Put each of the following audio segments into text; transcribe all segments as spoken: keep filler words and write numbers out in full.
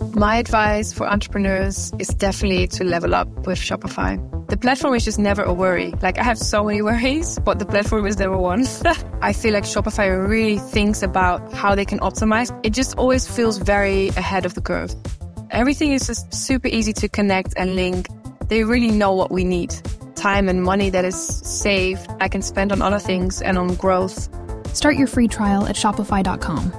My advice for entrepreneurs is definitely to level up with Shopify. The platform is just never a worry. Like, I have so many worries, but the platform is never one. I feel like Shopify really thinks about how they can optimize. It just always feels very ahead of the curve. Everything is just super easy to connect and link. They really know what we need. Time and money that is saved, I can spend on other things and on growth. Start your free trial at shopify dot com.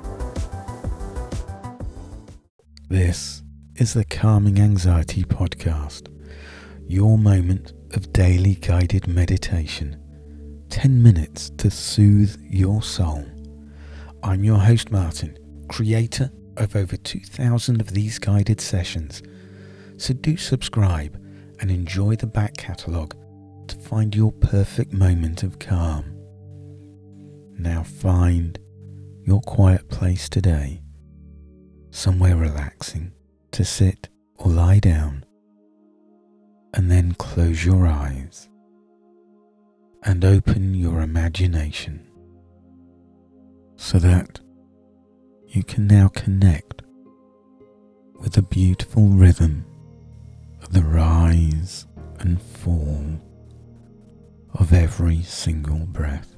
This is the Calming Anxiety Podcast, your moment of daily guided meditation, ten minutes to soothe your soul. I'm your host Martin, creator of over two thousand of these guided sessions, so do subscribe and enjoy the back catalogue to find your perfect moment of calm. Now find your quiet place today, somewhere relaxing to sit or lie down, and then close your eyes and open your imagination so that you can now connect with the beautiful rhythm of the rise and fall of every single breath,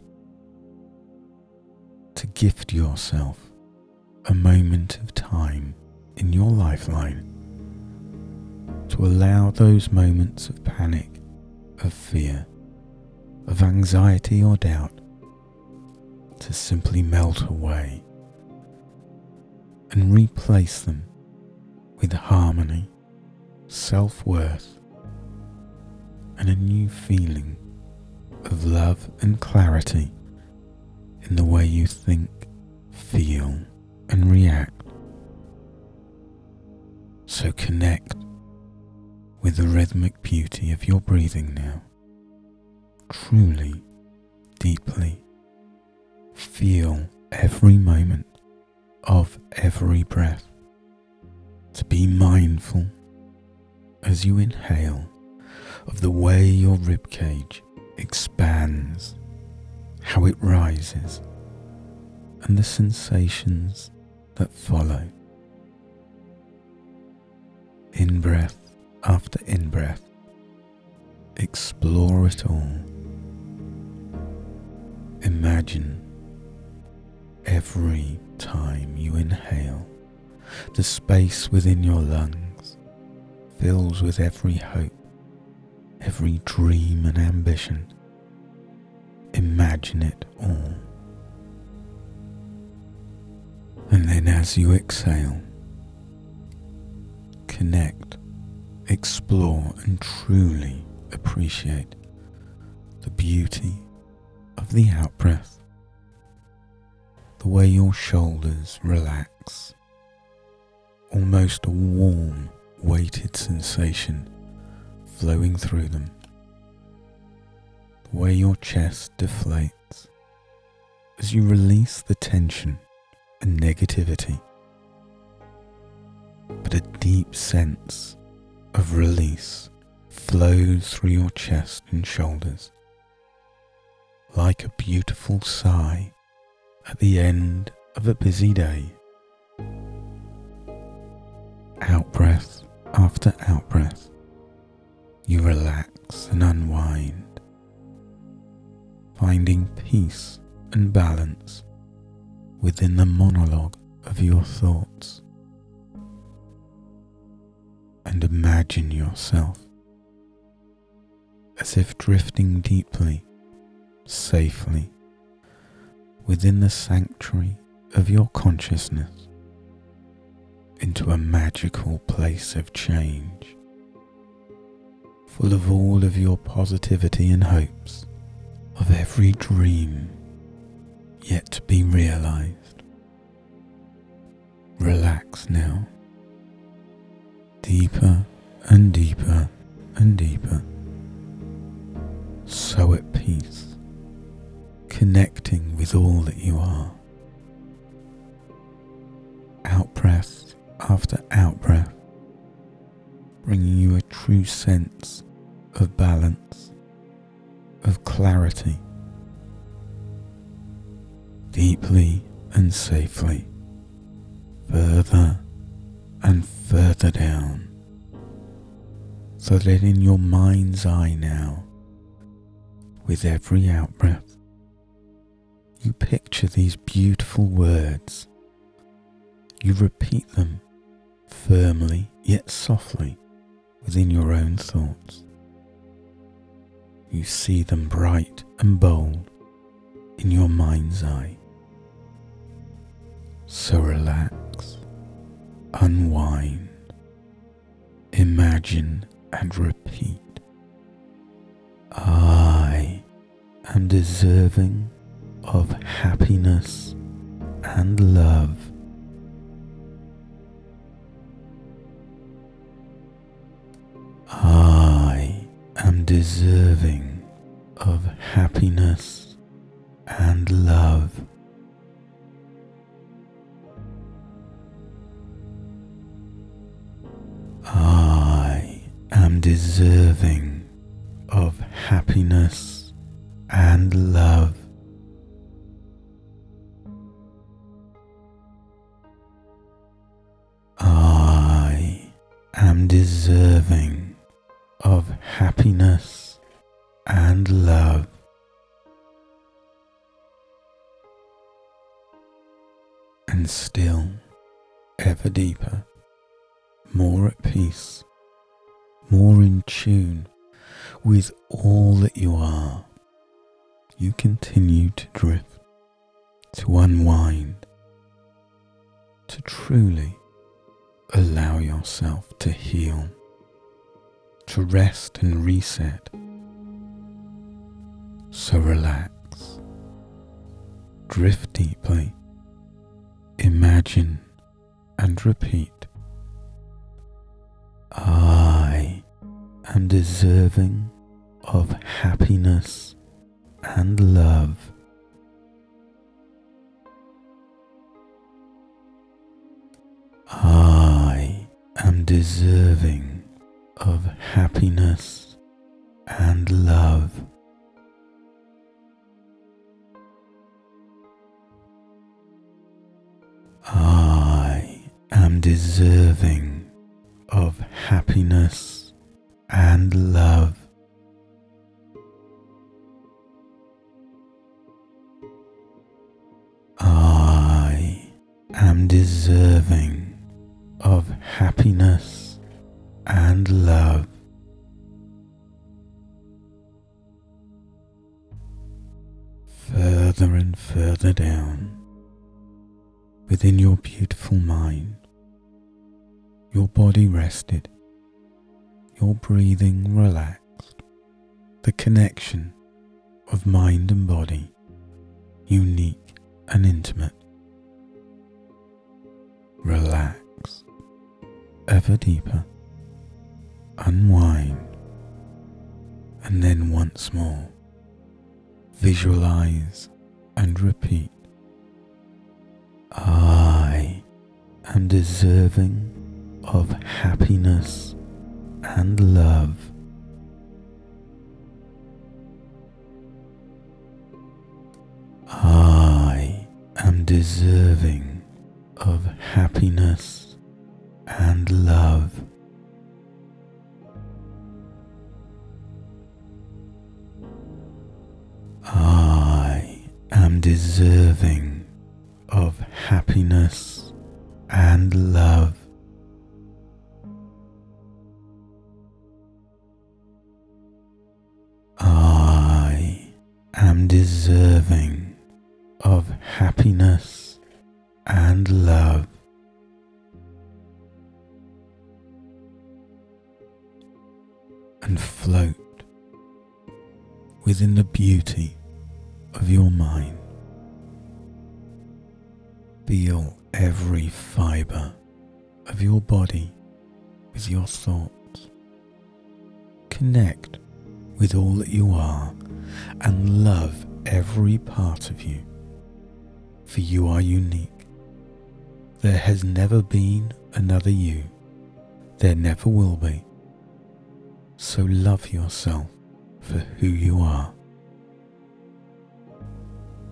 to gift yourself a moment of time in your lifeline, to allow those moments of panic, of fear, of anxiety or doubt to simply melt away and replace them with harmony, self-worth, and a new feeling of love and clarity in the way you think, feel, and react. So connect with the rhythmic beauty of your breathing now. Truly, deeply feel every moment of every breath. To be mindful as you inhale of the way your ribcage expands, how it rises, and the sensations that follow. In-breath after in-breath, explore it all. Imagine every time you inhale, the space within your lungs fills with every hope, every dream and ambition. Imagine it all. And then as you exhale, connect, explore, and truly appreciate the beauty of the out-breath, the way your shoulders relax, almost a warm, weighted sensation flowing through them, the way your chest deflates as you release the tension and negativity, but a deep sense of release flows through your chest and shoulders, like a beautiful sigh at the end of a busy day. Out-breath after out-breath, you relax and unwind, finding peace and balance within the monologue of your thoughts. And imagine yourself as if drifting deeply, safely, within the sanctuary of your consciousness, into a magical place of change, full of all of your positivity and hopes, of every dream yet to be realized. Relax now, deeper and deeper and deeper, so at peace, connecting with all that you are. Out-breath after out-breath, bringing you a true sense of balance, of clarity, deeply and safely, further and further down, so that in your mind's eye now, with every out-breath, you picture these beautiful words. You repeat them firmly yet softly within your own thoughts. You see them bright and bold in your mind's eye. So relax, unwind, imagine and repeat. I am deserving of happiness and love. I am deserving of happiness and love. I am deserving of happiness and love. I am deserving of happiness and love. And still, ever deeper, more at peace, more in tune with all that you are, you continue to drift, to unwind, to truly allow yourself to heal, to rest and reset. So relax, drift deeply, imagine and repeat. I am deserving of happiness and love. I am deserving of happiness and love. I am deserving of happiness and love. I am deserving of happiness and love. Further and further down within your beautiful mind, your body rested, your breathing relaxed, the connection of mind and body unique and intimate. Relax ever deeper, unwind, and then once more visualize and repeat. I am deserving of happiness and love. I am deserving of happiness and love. I am deserving of happiness and love. I am deserving of happiness and love. And float within the beauty of your mind. Feel every fibre of your body with your thoughts. Connect with all that you are and love every part of you, for you are unique. There has never been another you. There never will be. So love yourself for who you are.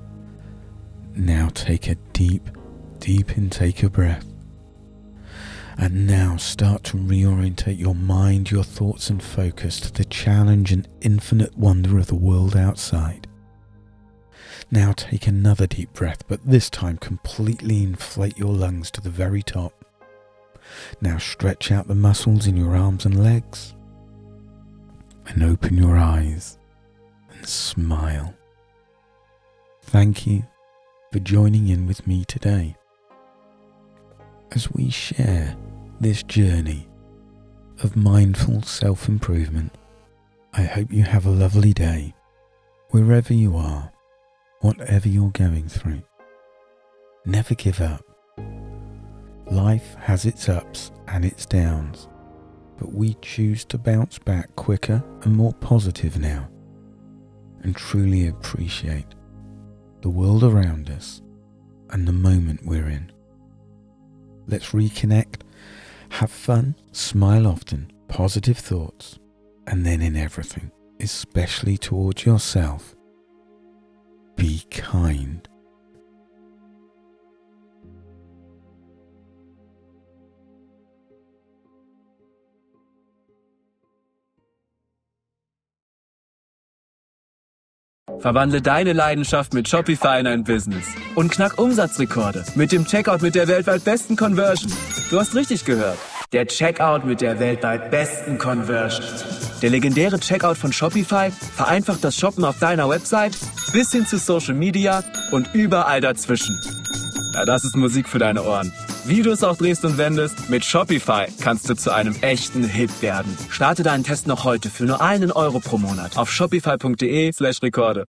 Now take a deep, deep intake of breath And now start to reorientate your mind, your thoughts and focus to the challenge and infinite wonder of the world outside. Now take another deep breath, but this time completely inflate your lungs to the very top. Now stretch out the muscles in your arms and legs. And open your eyes and smile. Thank you for joining in with me today as we share this journey of mindful self-improvement. I hope you have a lovely day wherever you are, whatever you're going through. Never give up. Life has its ups and its downs, but we choose to bounce back quicker and more positive now, and truly appreciate the world around us and the moment we're in. Let's reconnect, have fun, smile often, positive thoughts, and then in everything, especially towards yourself, be kind. Verwandle deine Leidenschaft mit Shopify in ein Business und knack Umsatzrekorde mit dem Checkout mit der weltweit besten Conversion. Du hast richtig gehört. Der Checkout mit der weltweit besten Conversion. Der legendäre Checkout von Shopify vereinfacht das Shoppen auf deiner Website bis hin zu Social Media und überall dazwischen. Ja, das ist Musik für deine Ohren. Wie du es auch drehst und wendest, mit Shopify kannst du zu einem echten Hit werden. Starte deinen Test noch heute für nur einen Euro pro Monat auf shopify punkt de slash Rekorde.